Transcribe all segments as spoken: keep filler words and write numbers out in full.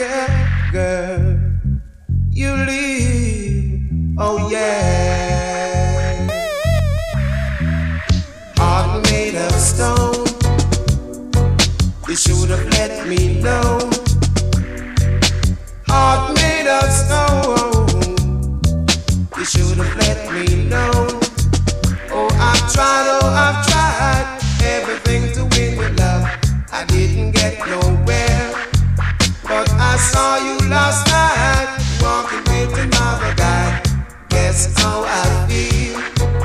yeah, girl, you leave, oh yeah. Heart made of stone, you should have let me know. Heart made of stone, you should have let me know. Oh, I've tried, oh, I've tried everything to win your love. I didn't get nowhere, but I saw you last night walking with another guy. Guess how I feel.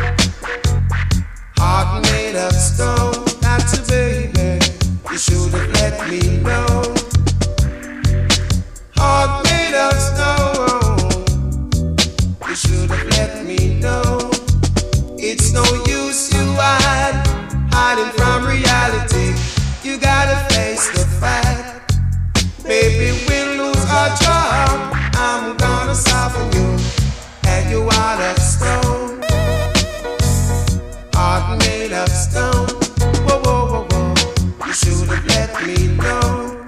Heart made of stone, that's a baby. You should have let me know. Heart made of stone, you should have let me know. It's no use you hide, hiding from reality. You gotta face the fact, baby, we'll lose our job. I'm gonna soften you, and you out of stone. Heart made of stone, whoa, whoa, whoa, whoa. You should have let me know.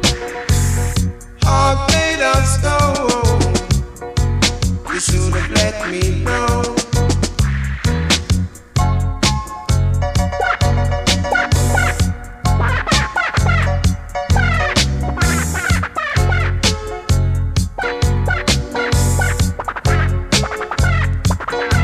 Heart made of stone, you should have let me know. Bye.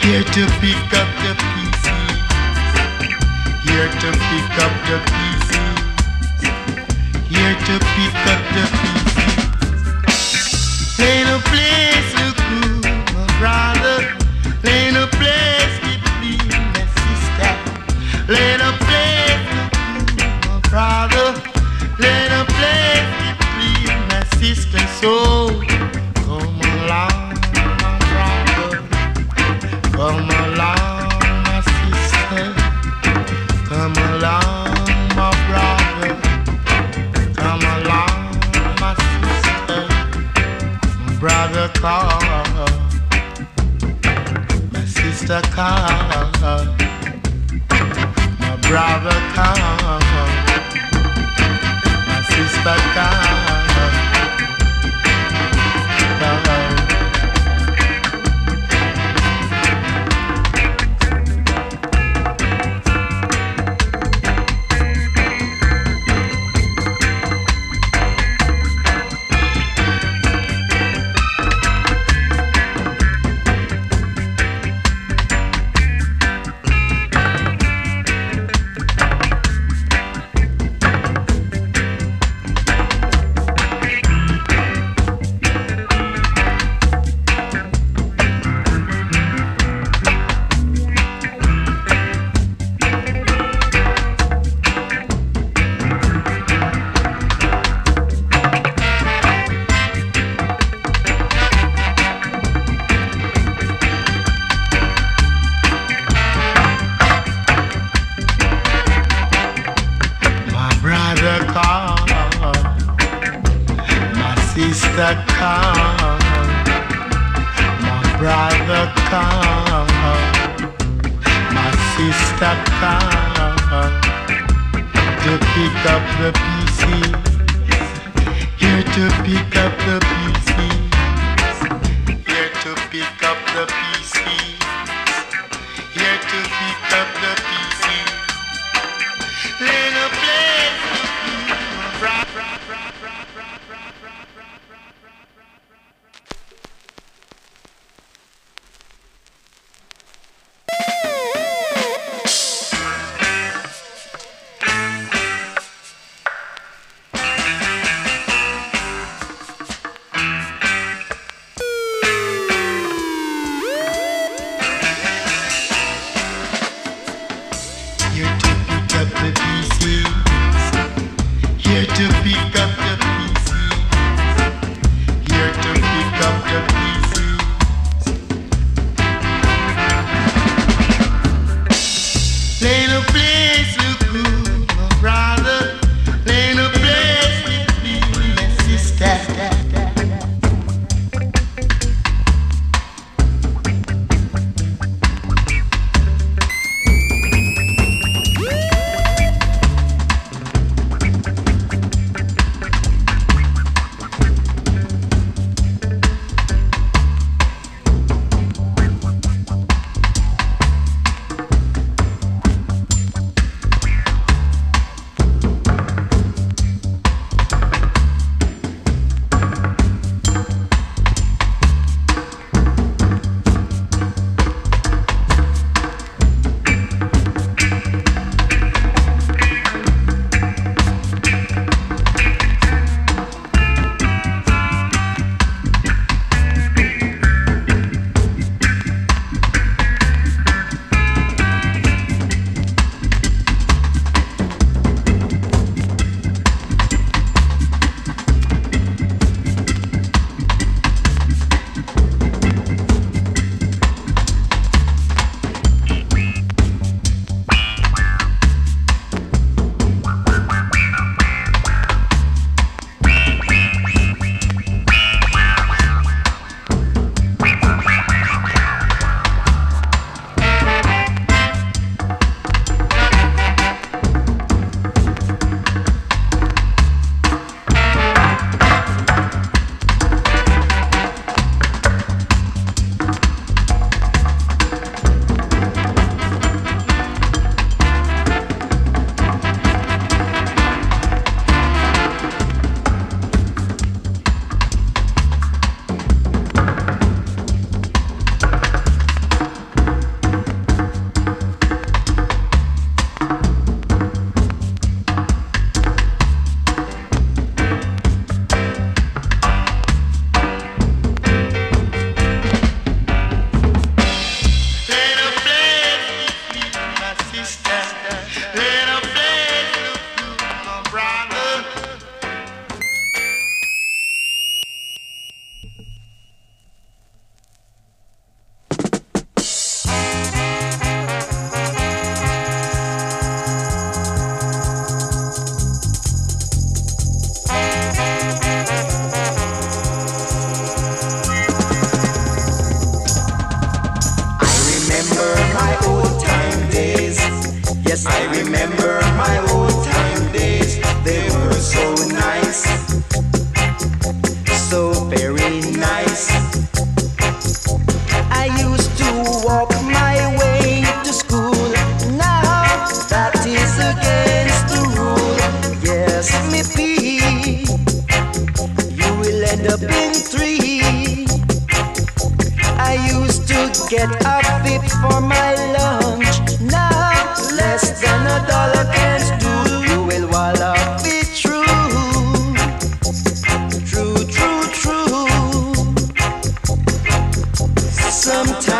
Here to pick up the pieces. Here to pick up the pieces. Here to pick up the pieces. Ain't no place to go, my brother. Ain't no place between my sister. Ain't no place to go, my brother. Ain't no place between my sister. So come along, my brother. Come along, my sister. Come along, my brother. Come along, my sister. My brother call. My sister call. My brother call. My sister call. Yes, I remember my old time days. They were so nice, so very nice. I used to walk my way to school. Now that is against the rule. Yes, maybe you will end up in three. I used to get a bit for my lunch. Now less than a dollar can do. You will wallow it true. True, true, true. Sometimes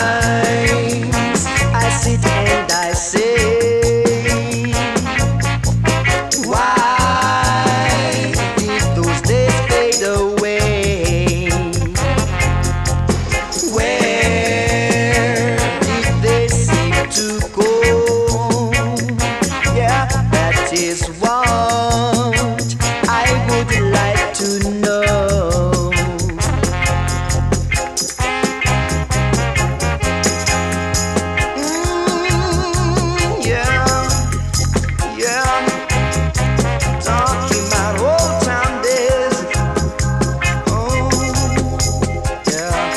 I sit and I say, why did those days fade away? Where did they seem to go? Yeah, that is what I would like to know. Mm, yeah, yeah. Talking about old time days. Oh, yeah.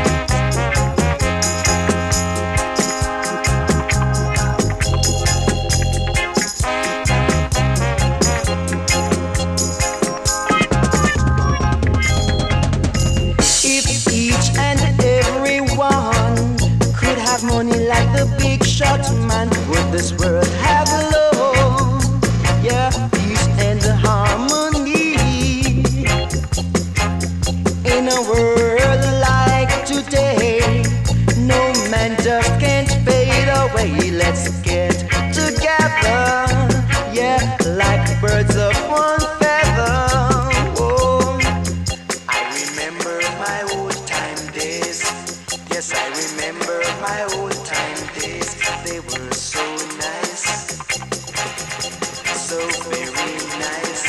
If each and every one could have money like the big shot man, would this world have love? Yeah, peace and harmony. In a world like today, no man just can't fade away. Let's get together, yeah, like birds of one feather. Oh, I remember my old time days. Yes, I remember my old time days. They were so nice, so very nice.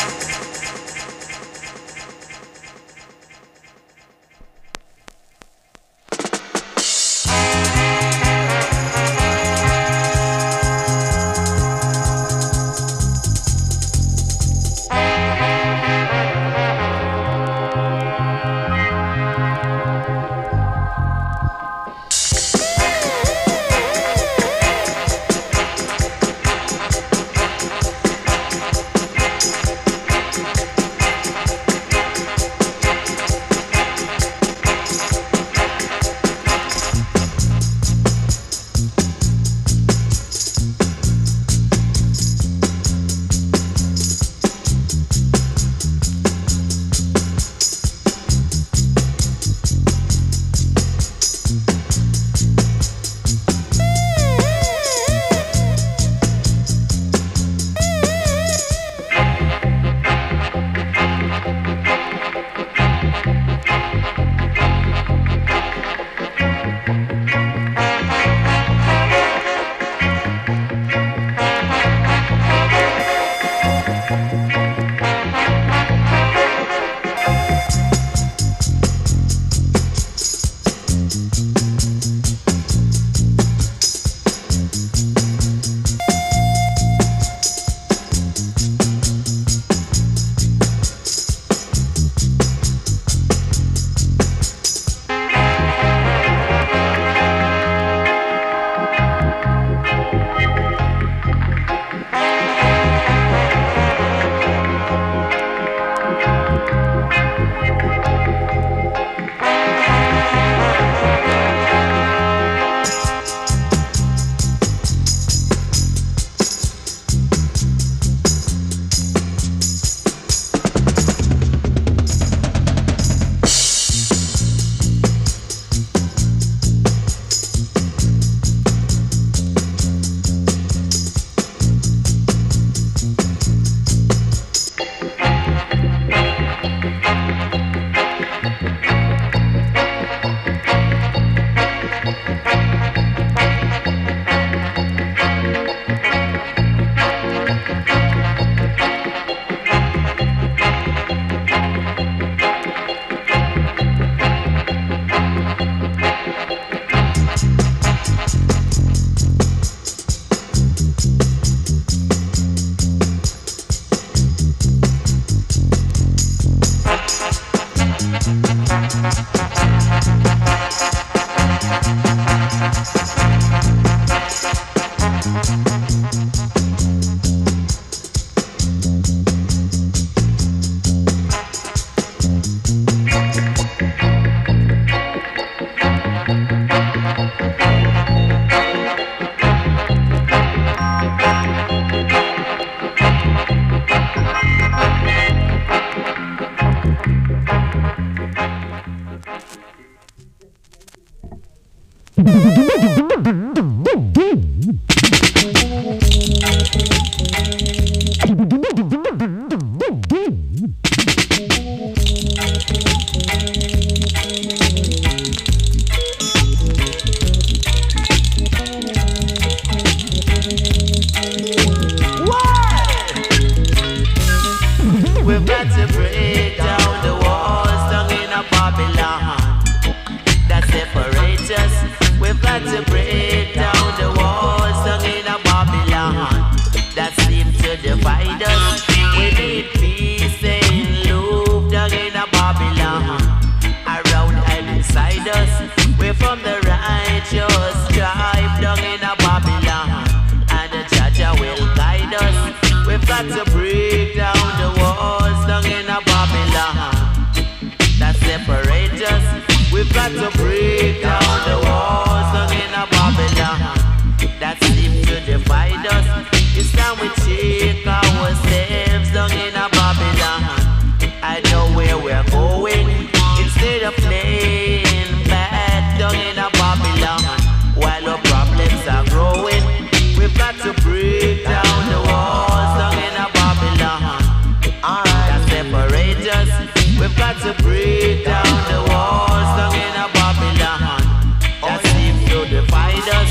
got to break down the walls down in a Babylon that seem to divide us. It's time we check ourselves down in a Babylon. I know where we're going. Instead of playing bad down in a Babylon, while our problems are growing, we've got to break down the walls down in a Babylon that separate us. We've got to break down the walls down in a Babylon that seem to divide us.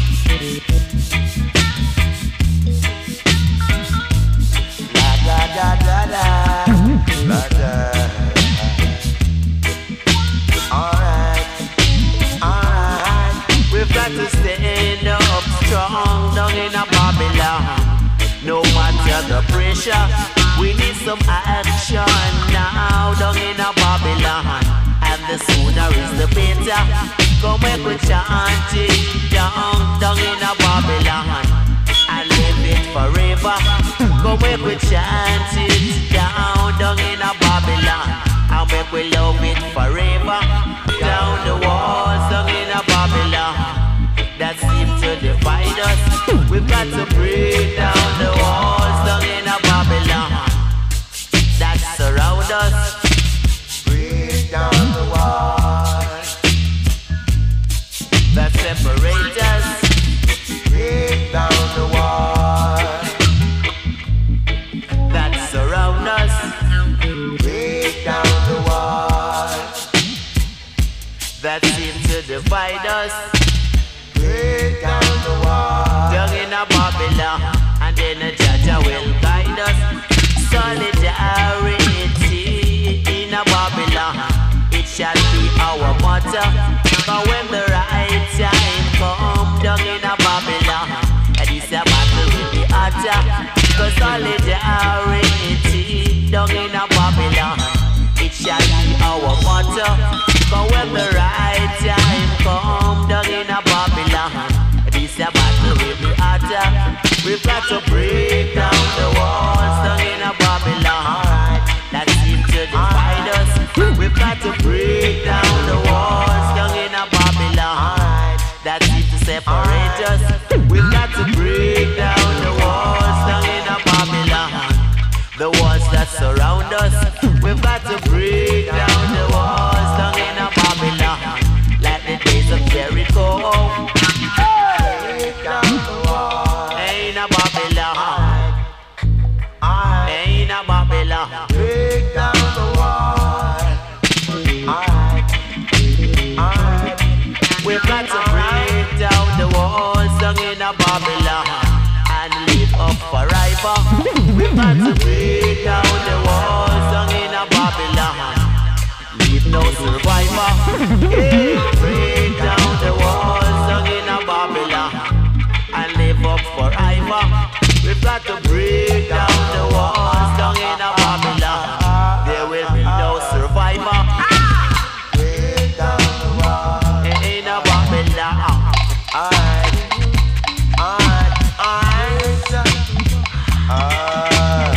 La da da da da, la da. Alright, alright. We've got to stand up strong down in a Babylon. No matter the pressure, we need some action now down in a Babylon. And the sooner is the better. Come make we chant it down, down in a Babylon and live it forever. Come make we chant it down, down in a Babylon and make we love it forever. Down the walls, down in a Babylon that seem to divide us. We've got to break down the walls down in a Babylon that surround us. Break down the walls that separate us. Break down the walls that surround us. Break down the walls that seem to divide us. Break down the wall down in a Babylon, and then a Jaja will guide us. Solidarity in a Babylon, it shall be our motto. But when the right time come down in a Babylon, and it's a battle with the hotter. Cause solidarity down in a Babylon, it shall be our motto. But when the right time come down in a Babylon, this a battle will be hotter. We've got to break down the walls down in a Babylon that seem to divide us. We've got to break down the walls down in a Babylon that seem to separate us. We've got to break down the walls down in a Babylon, the walls that surround us. We've got to break down the walls down in a Babylon like the days of Jericho. Break down the walls. Ain't a Babylon. Ain't a Babylon. Break down the walls. We've got to break down the walls down in a Babylon and live up forever. We've got to break down the walls down in a Babylon. Leave no survivor. Yeah. Break down the walls down in a Babylon and live up forever. We've got to break down the walls down in a Babylon. There will be no survivor. Break down the walls in a Babylon. Alright, alright, alright. Alright.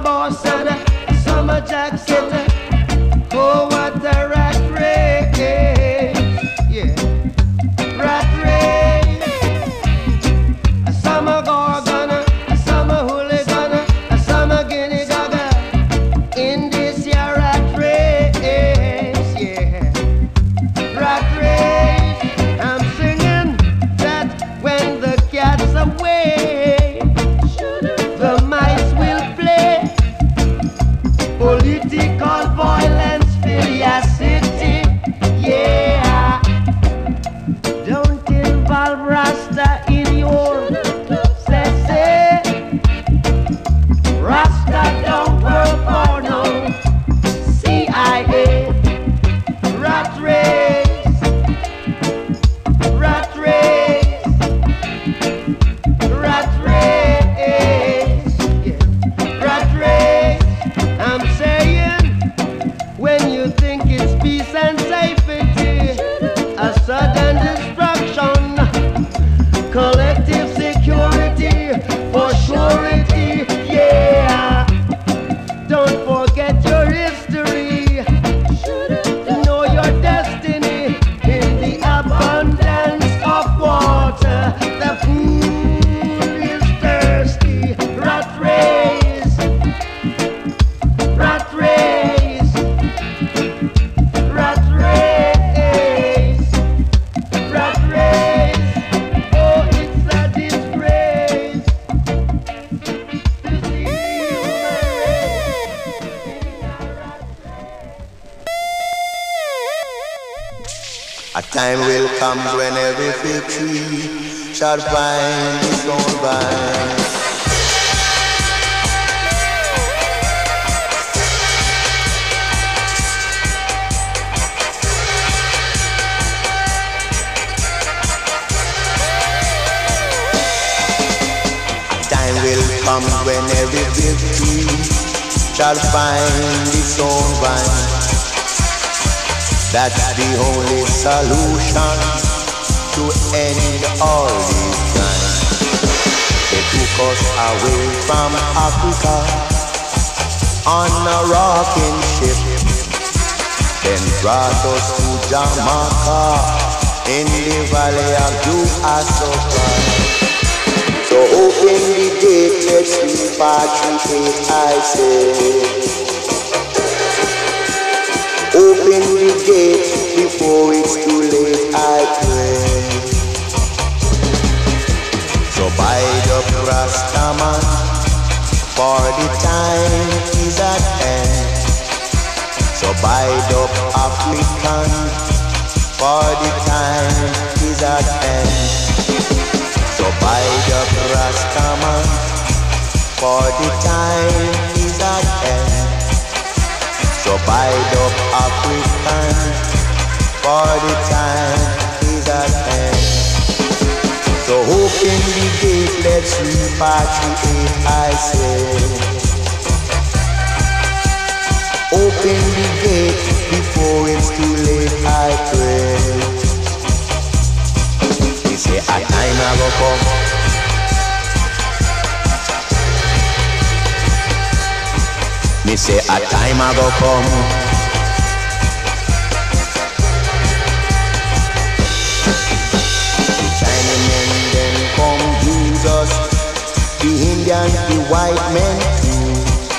boss and a summer jack said, oh, what a rat race. Yeah, rat race. A summer gorgon, a summer hooligan, a summer guinea gaga in this year rat race. Yeah, rat race. I'm singing that when the cat's away, the mice will play. Political violence, curiosity, yeah. Don't involve Rasta in your say. Rasta don't work for no C I A. Rat race, rat race, rat race, yeah. Rat race. I'm saying, when you think it's peace and safety, a sudden destruction, collective security for surety, yeah. Don't forget your history, know your destiny in the abundance of water. The fool is thirsty. Rat race, rat race, rat race, rat race. Oh, it's a disgrace to see human race in a rat race. A time will come when every fig tree shall find its own vine. Time will come when every fig tree shall find its own vine. That's the only solution to end all these crimes. They took us away from Africa on a rocking ship, then brought us to Jamaica in the valley of Duasoka. So open the gate, let's repatriate, I say. Open the gate before it's too late, I pray. So bide up Rastaman, for the time is at hand. So bide up African, for the time is at hand. So bide up Rastaman, for the time is at hand. So bide up African, for the time is at hand. So open the gate, let's repatriate, I say. Open the gate before it's too late, I pray. They say a time I go come. Me say a time I go come. The Chinamen then come use us, the Indians, the white men too.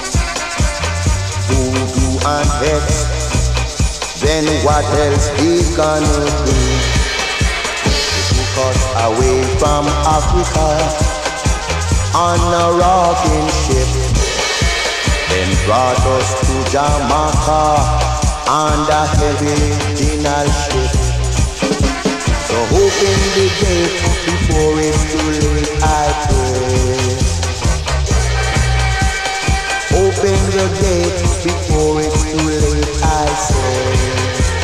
Voodoo and hex, then what else we gonna do? They took us away from Africa on a rocking ship, then brought us to Jamaica on the heavy dinner ship. So open the gate before it's too late, I pray. Open the gate before it's too late, I say.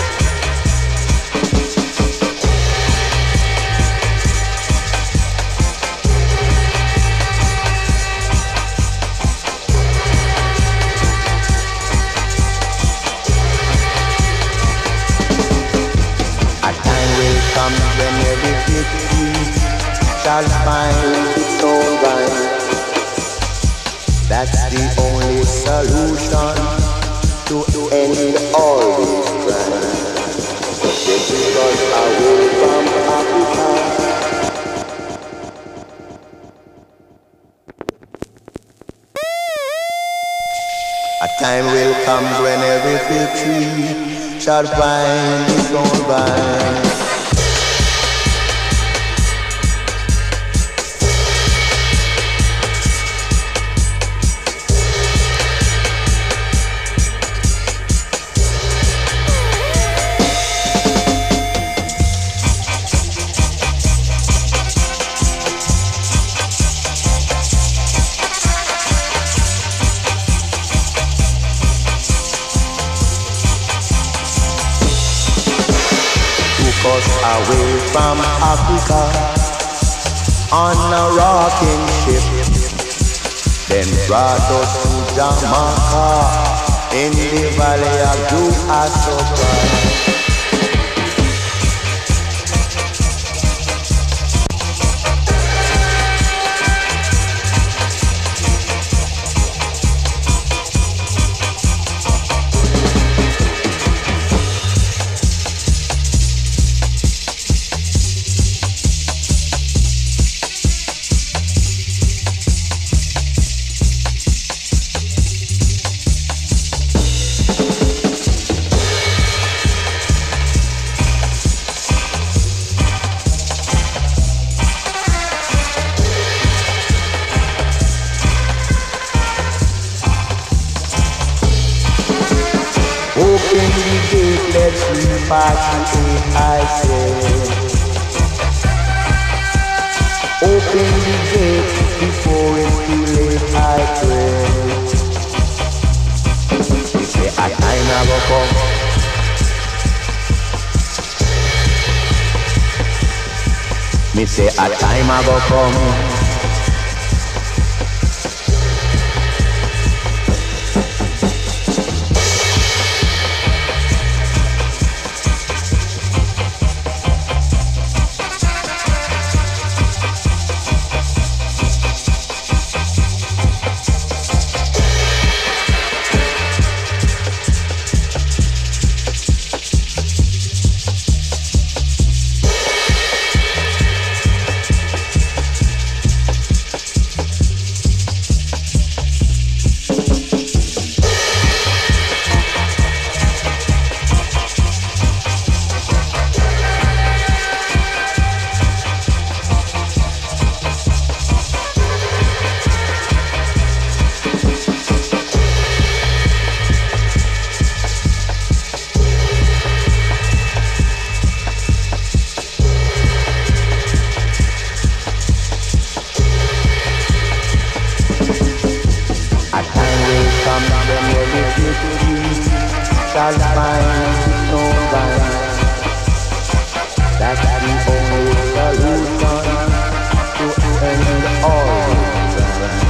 Come when every victory shall find its own vine. That's the only solution to end all these crimes. They took us away from Africa. A time will come when every fig tree shall find its own vine. Away from Africa on a rocking ship, then brought us to Jamaica in the valley of Duasoka. Open the gate, let's repatriate, I say. Open the gate before it's too late, I pray. They say a time never come. Me say a time never come. Shall find no vine. That's the only solution to end all crimes.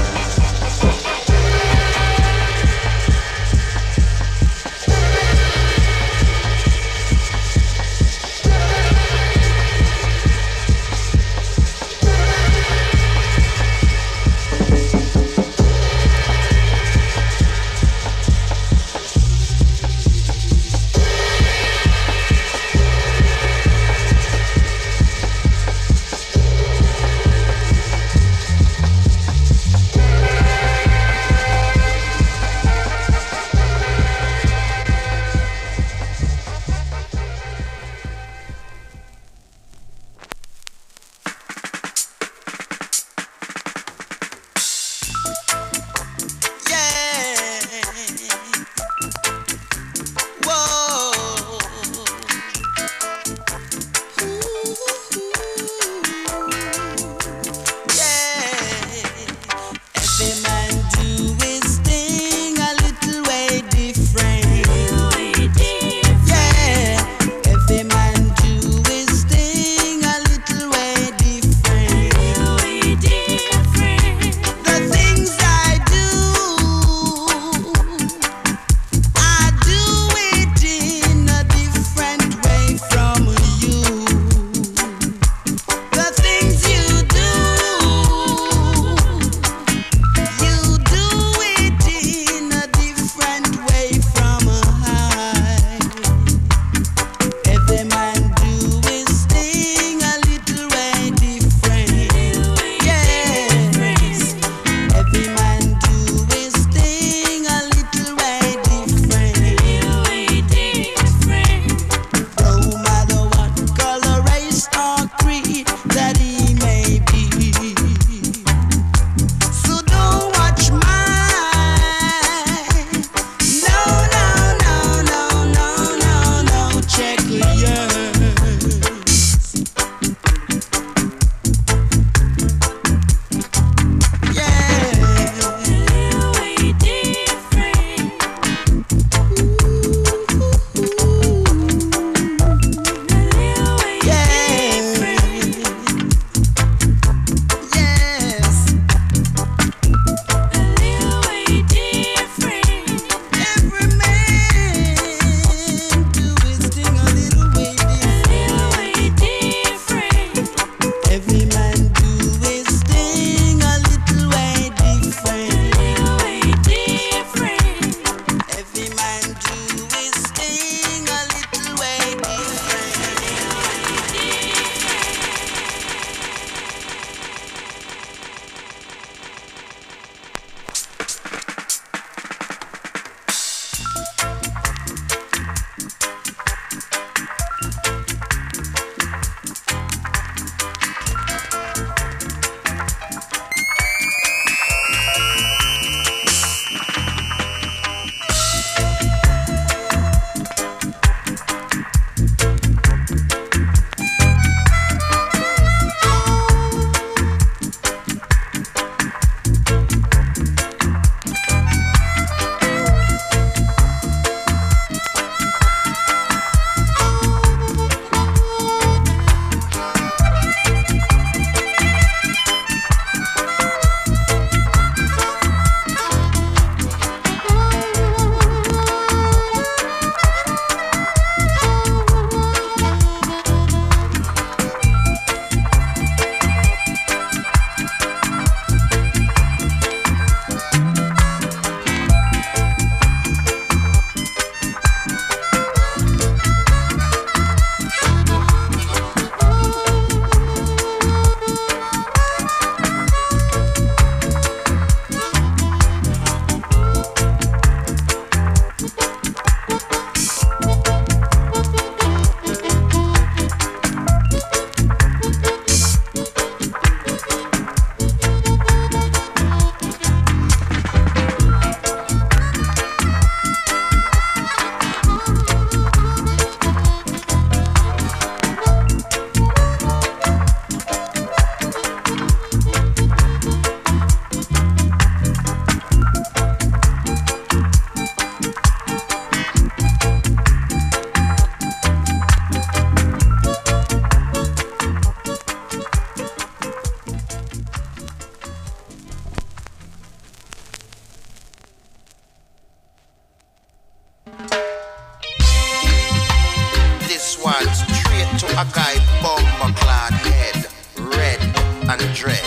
to a guy bumper clad head, red and dread.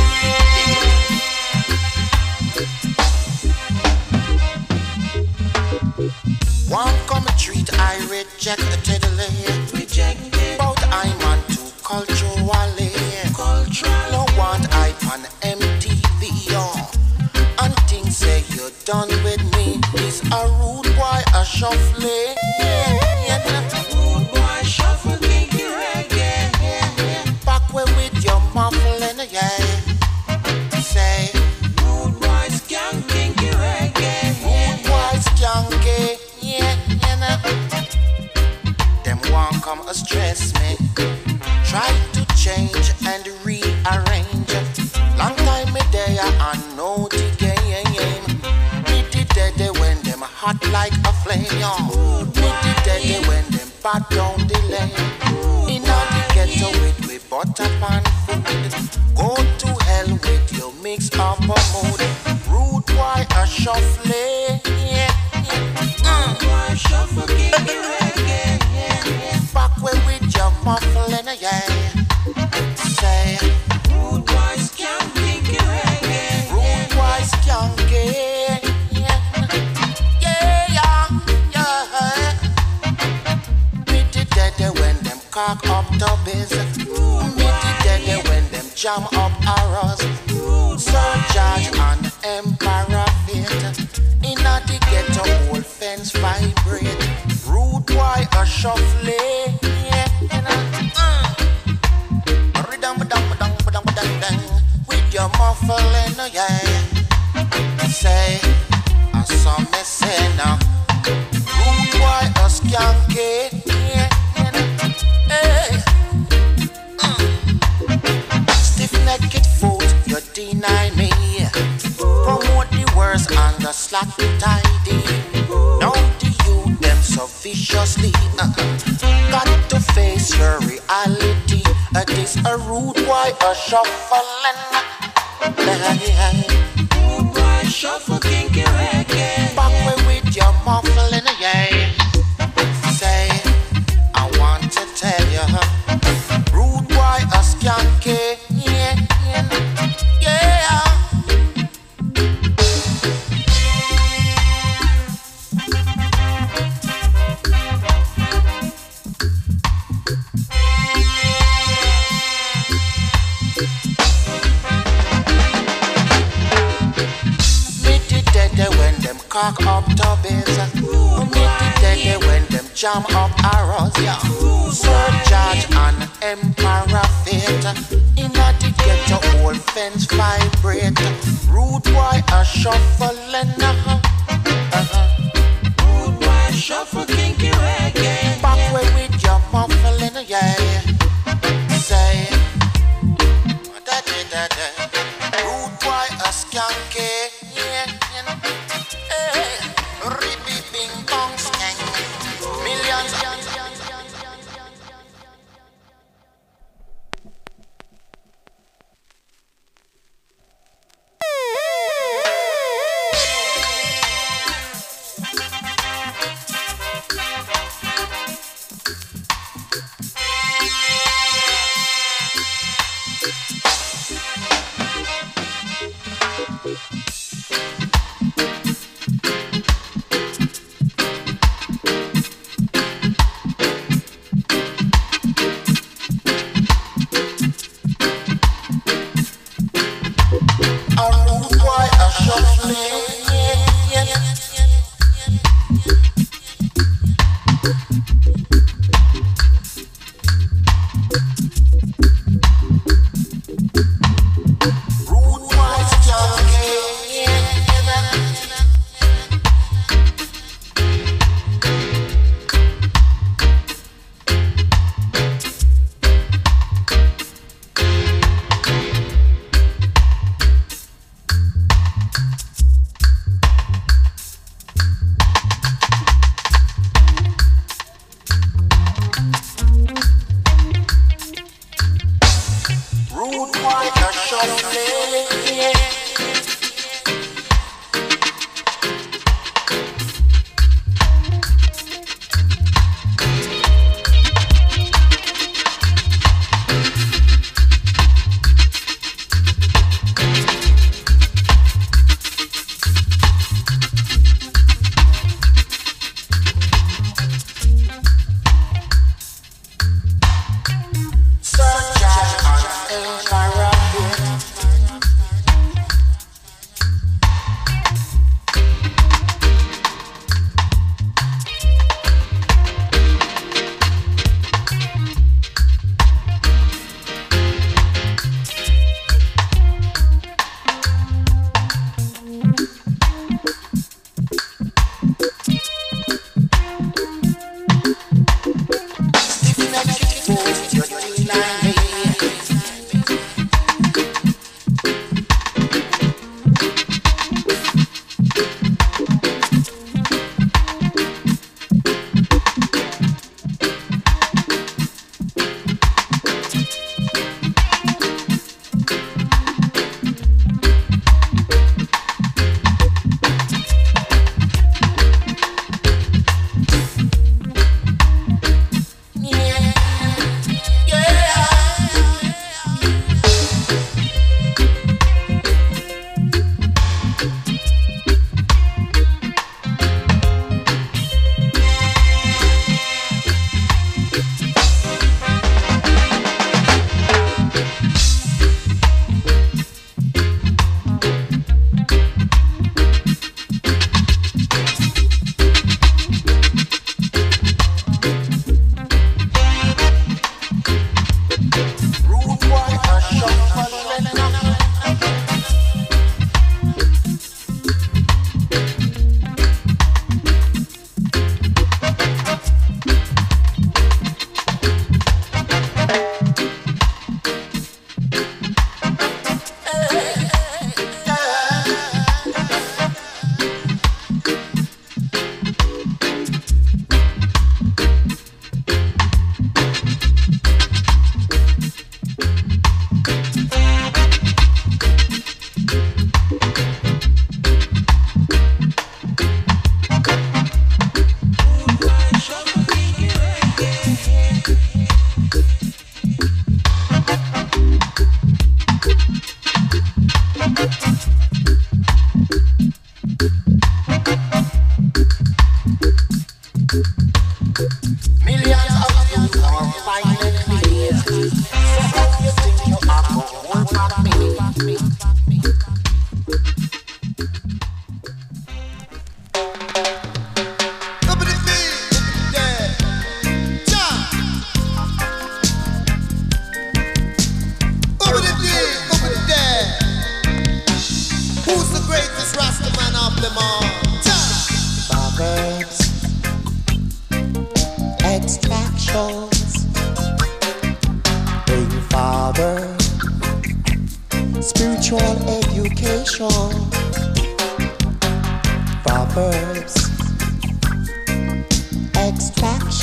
One come treat I rejectedly, rejected. But I'm on too culturally. Cultural. No want I on M T V on. And things say you're done with me. It's a rude boy a shuffle. Rude boy shuffle kinky reggae. Back way with your muffling, yeah. Say rude boy skank kinky reggae. Rude boy skanky. Them won't come a stress me. Try to change and rearrange. Long time me there and know the game. Me the dead when them hot like a flame. Me the dead when them bad down the lane. In all the ghetto with we butter pan food. Go to hell with your mix up a mood. Rude boy a shuffle. Yeah, yeah. Mm. Shuffle kinky reggae. Back way with your muffling, yeah. Say rude boy skank kinky reggae. Rude boy skanky. Yeah, yeah, yeah. Meet the dead when them cock up the biz. Meet the dead when them jam up arrows. Sir George and Emperor Fate. Inna the ghetto old fence vibrate. Rude boy a shuffle, yeah, uh. Ridam badam badam badam badam dang. With your muffling, yeah. Say, I saw me say now. Rude boy a skanky, yeah, hey. uh. Stiff-necked foot, you deny me. Promote the worst and the slack tidy. Don't the youth them so viciously. uh, Got to face your reality. uh, This a rude boy a shuffling. Rude boy shuffle kinky reggae. Back way with your muffling, yeah. Say, I want to tell you, rude boy a skanky, yeah, yeah, yeah. Cock up tubbies. Meet the dead when them jam up arrows, yeah. Sir George and Emperor Fate. Inna the ghetto old fence vibrate. Rude boy a shuffling, uh-huh. uh-huh. Rude boy shuffle kinky reggae. Back way with your muffling, yeah. Say, da da da da. Rude boy a skanky, yeah, yeah. Hey, ribby bing bong skank. Millions.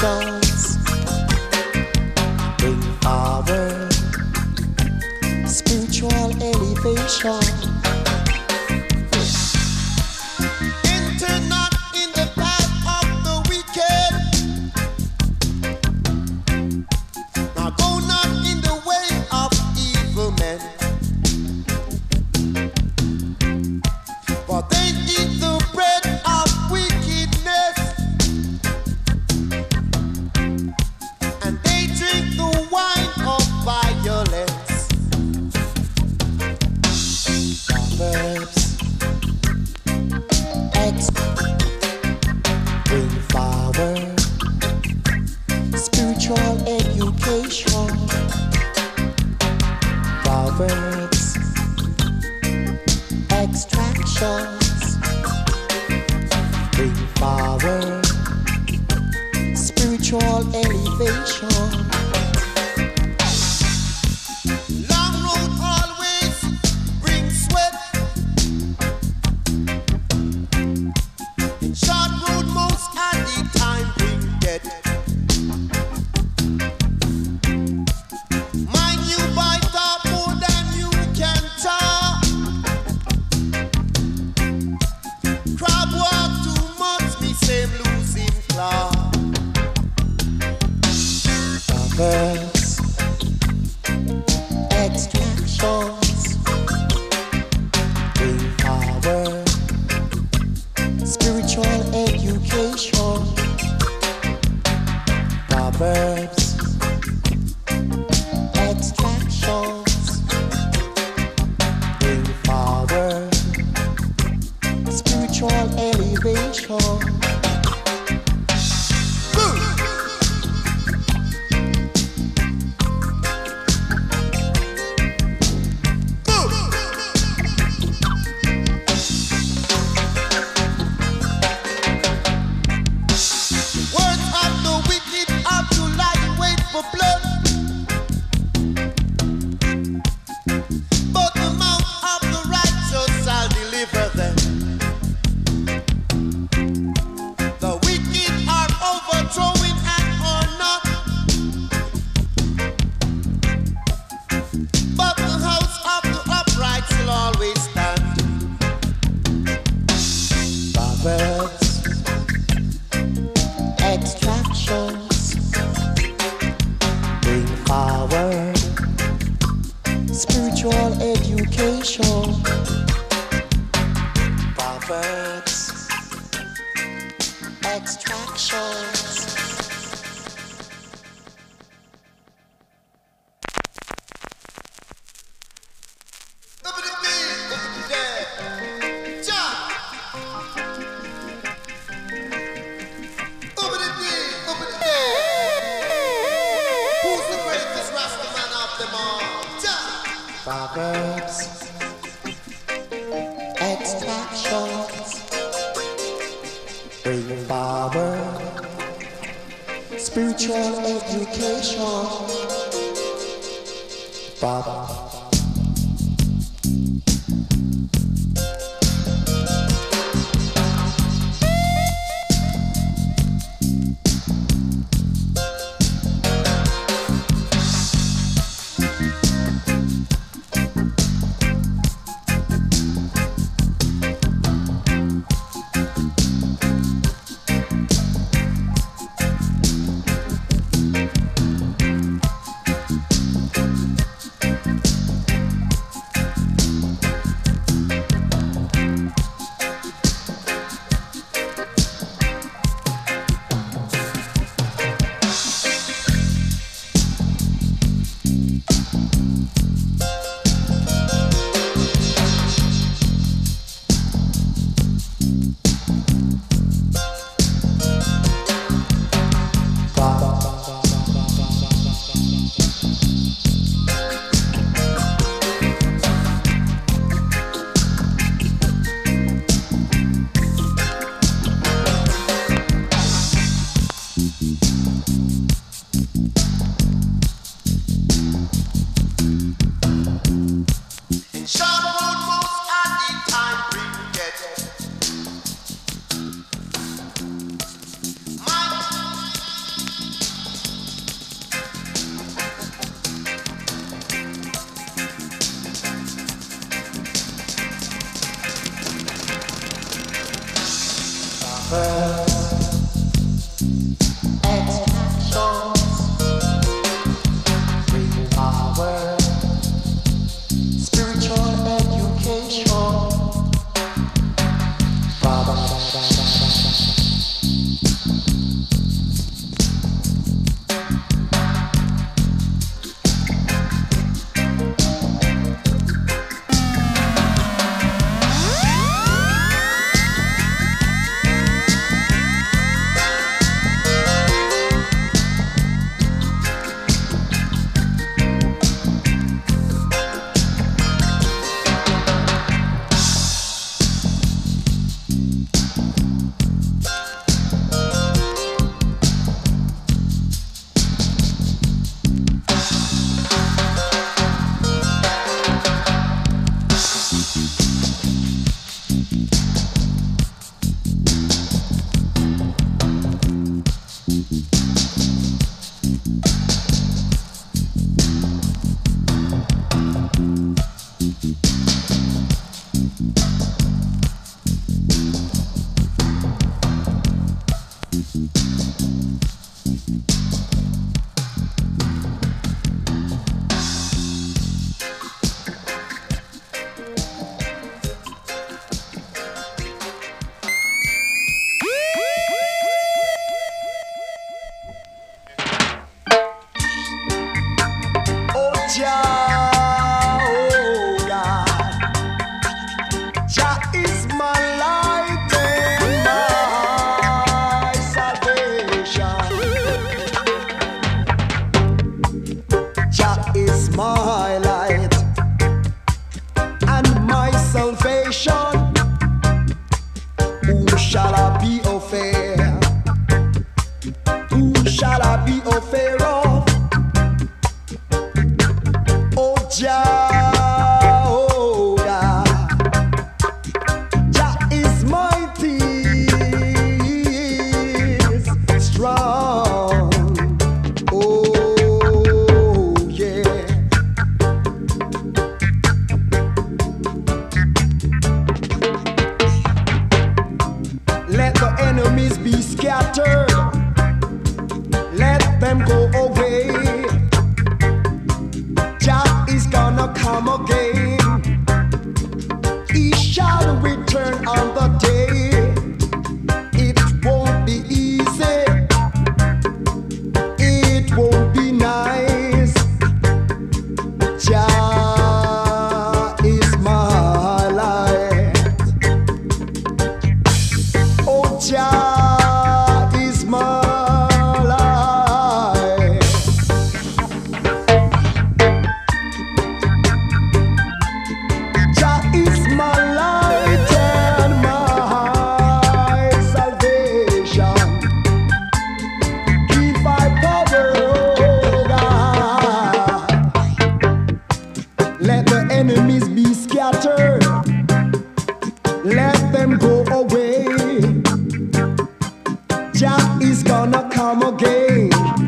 extractions bring power, spiritual elevation. Enter not in the path of the wicked, now go not in the way of evil men, for they eat the bread of wickedness, and they drink the wine of violence. Proverbs X bring power, spiritual education. Proverbs extractions bring power, spiritual elevation. Long road always brings sweat, short road most of the time bring death. Mind you bite off more than you can talk. Crab walk too much, me same losing claw. Proverbs extractions bring power, spiritual education. Proverbs extractions bring power, spiritual elevation. Words of the wicked are to lie in wait for blood, but the mouth of the righteous shall deliver them. The wicked are overthrowing and are not, but the house of the upright shall always stand. Proverbs extractions bring power, spiritual education. Proverbs extractions. Up in the beat, up in the dead. Jump. Up in the beat, up in the dead. Who's the greatest Rasta man of them all? Jump. Proverbs extractions bring power, spiritual education. Proverbs enemies be scattered. Let them go away. Jah is gonna come again. He shall return on the day. It won't be easy. It won't be nice. Jah is my light. Oh, Jah is my light. Jah is my light and my salvation. If I power, oh God, let the enemies be scattered. Let them go away. Jah is gonna come again.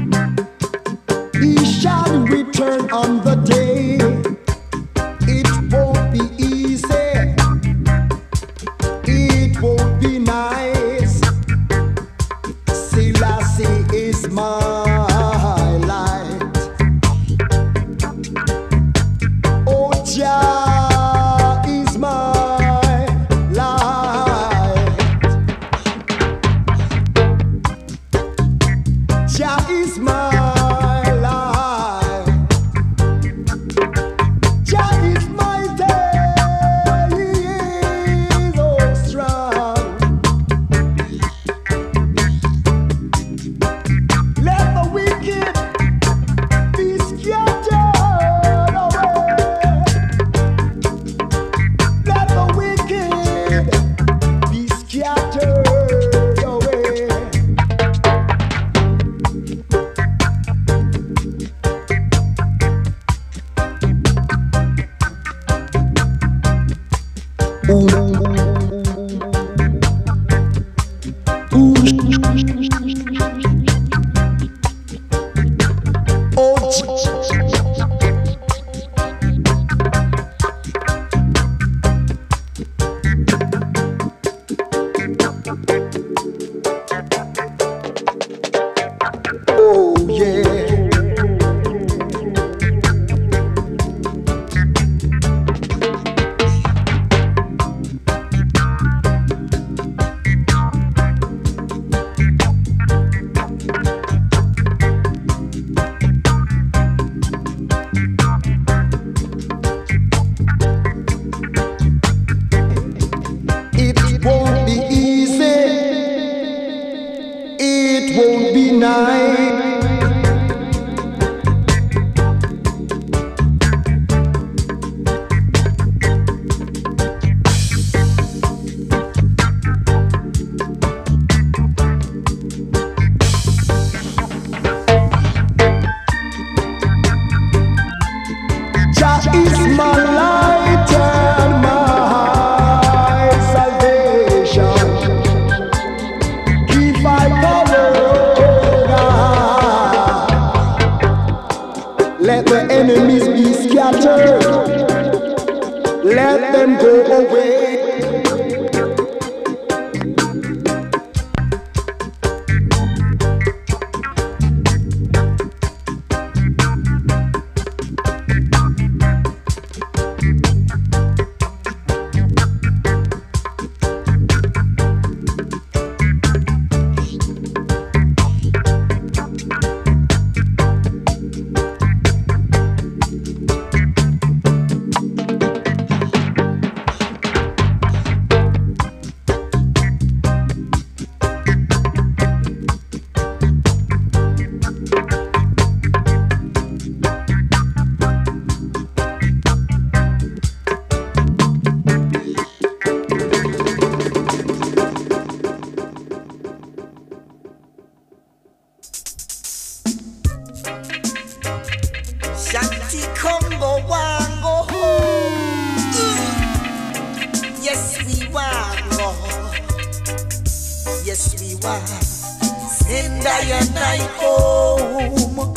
He shall return on the day. It won't be easy. It won't be nice. Selassie is my light. Oh, Jah is my light. Jah is my light. Jah is my day. He is oh strong. Let the wicked be scattered away. Let the wicked be scattered away. Oh yeah. It won't be easy. It won't be nice. Jah is my light and my salvation. If I follow God, let the enemies be scattered. Let them go away. Shanti Congo Wango. Yes, we wango. Yes, we want. Send I and I home.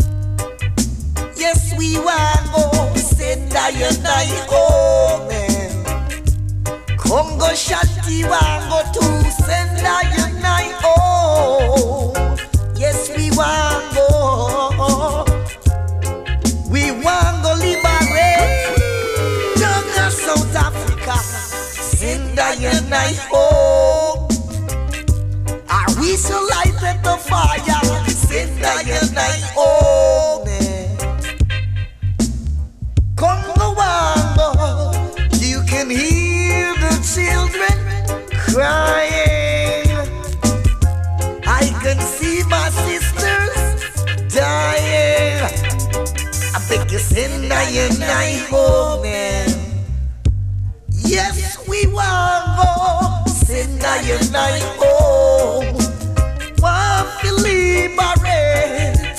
Yes, we wango. Send I and I home. Congo Shanti Wango to send I and I We shall light at the fire. Send I and I home. Congo Wango, you can hear the children crying. I can see my sisters dying. I beg you send I and I home. Yes, we want go. Send I and I home. Want to liberate.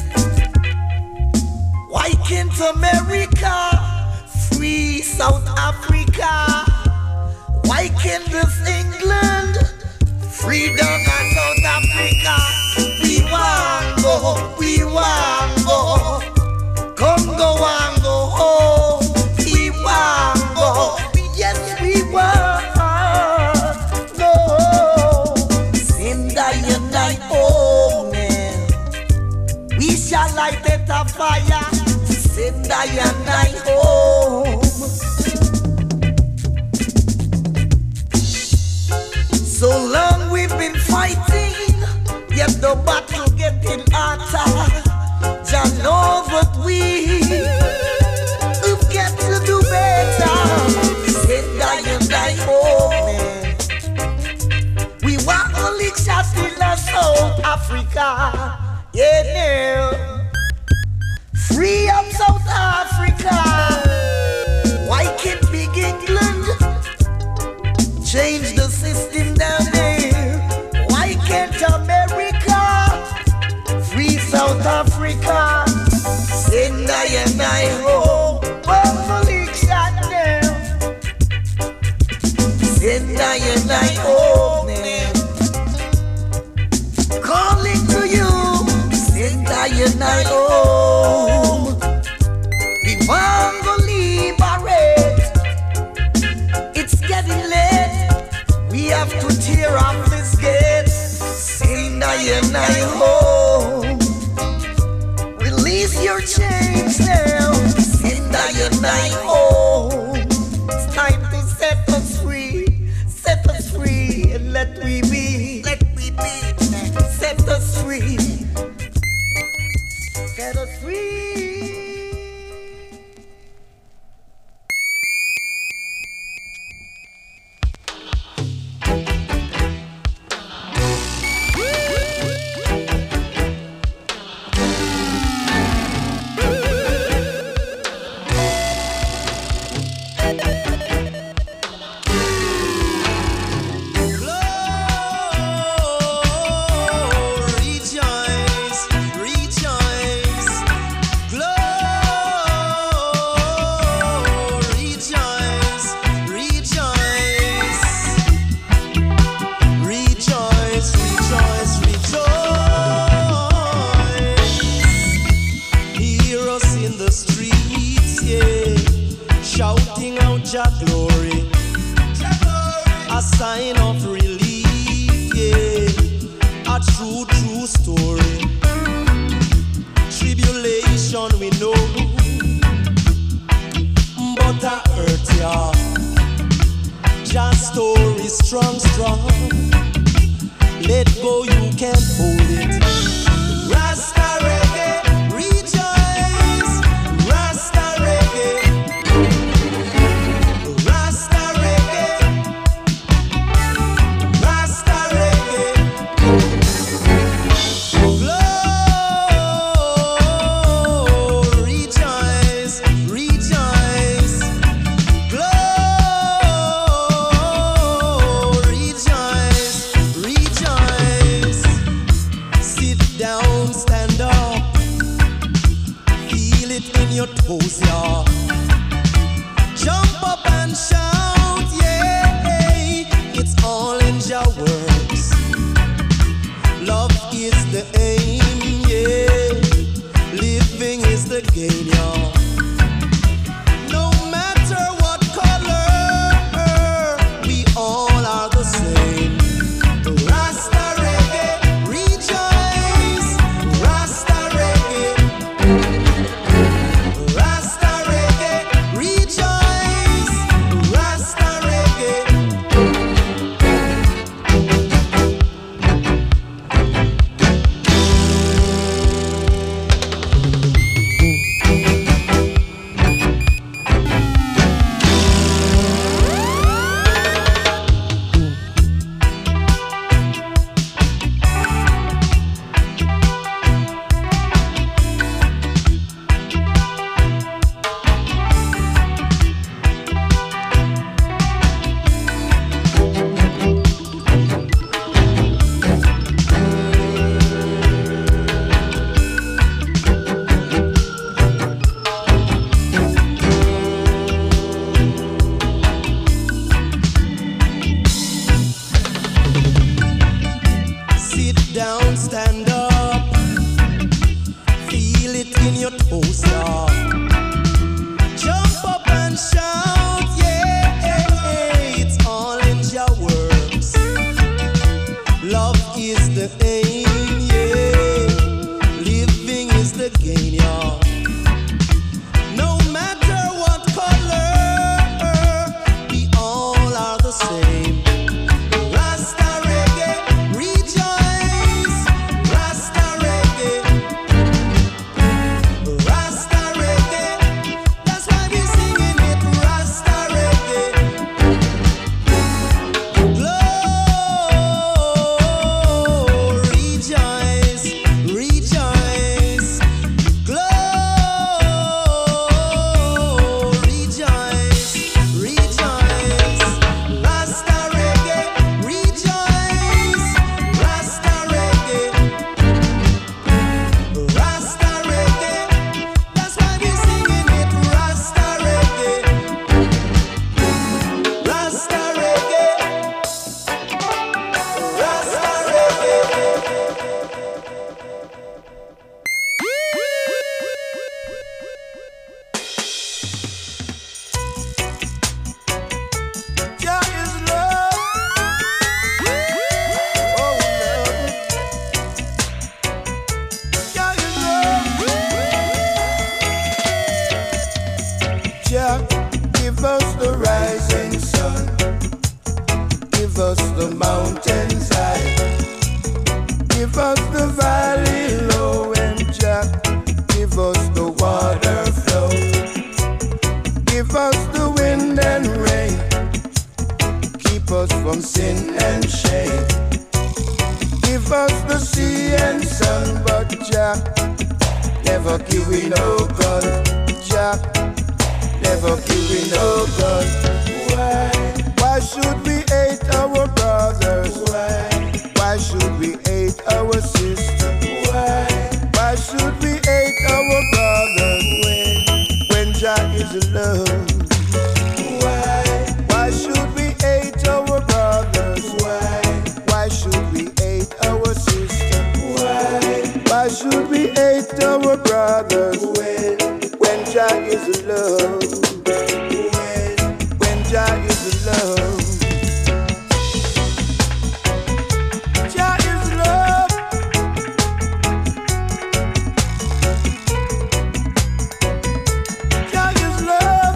Why can't America free South Africa? Why can't this England free down South Africa? We want go, we want go. Congo want go home. We want go. Yes, we want go. Send I and I home. We shall light it a fire. Send I and I home. So long we've been fighting, yet the battle getting hotter. Jah know what we've got to do better. Send I and I home. We want only shots in South Africa. Yeah, no. Free up South Africa. Why can't big England change the system down there? Why can't America free South Africa? Send I and I home. Hopefully shut down. Send I and I home. Calling to you. Send I and I home. We want to liberate. It's getting late. We have to tear off this gate. Send I and I home. Release your chains now. Send I and I home. It's time to set us free. Set us free and let we be. Let we be. Set us free. Set us free. down, stand up. Feel it in your toes, y'all. Jump up and shout, yeah. It's all in your words. Love is the aim, yeah. Living is the gain, y'all. No matter what color, we all are the same. Rasta reggae, rejoice. Rasta reggae, Rasta reggae. That's why we're singing it. Rasta reggae. Glow, rejoice, rejoice. Glow, rejoice, rejoice. Rasta reggae, rejoice. Rasta reggae, Rasta reggae. That's why we're singing it. Rasta reggae, Rasta reggae, Rasta reggae. Jah is love. Oh, love. Jah is love. Jah, give us the rising sun. Give us the mountains high. Give us the valley low. And Jah, give us the water flow. Give us the wind and rain. Keep us from sin and shame. Give us the sea and sun, but Jah, never give we no gun. Jah, never give we no gun. Why? Why should we hate our brothers? Why? Why should we hate our sisters? Why? Why should we hate our brothers when, when Jah is love? Why? Why should we hate our brothers? Why? Why should we hate our sisters? Why? Why should we hate our brothers when, when Jah is love? When, when Jah is love. Jah is love. Jah is love.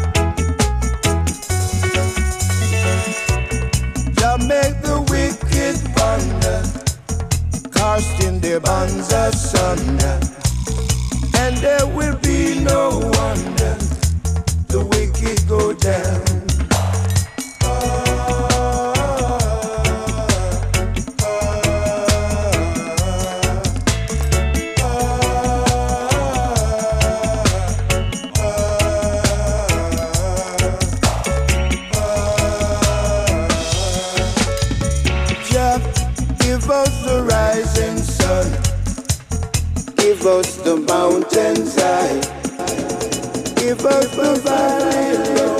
Jah make the wicked wonder, casting their bonds asunder, and there will be no wonder the wicked go down. Jah, give us the rising sun. Give us the mountains high. Give us the valley low.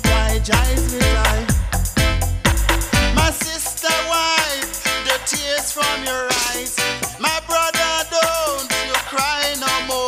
die, jive me die. My sister, wipe the tears from your eyes. My brother, don't you cry no more.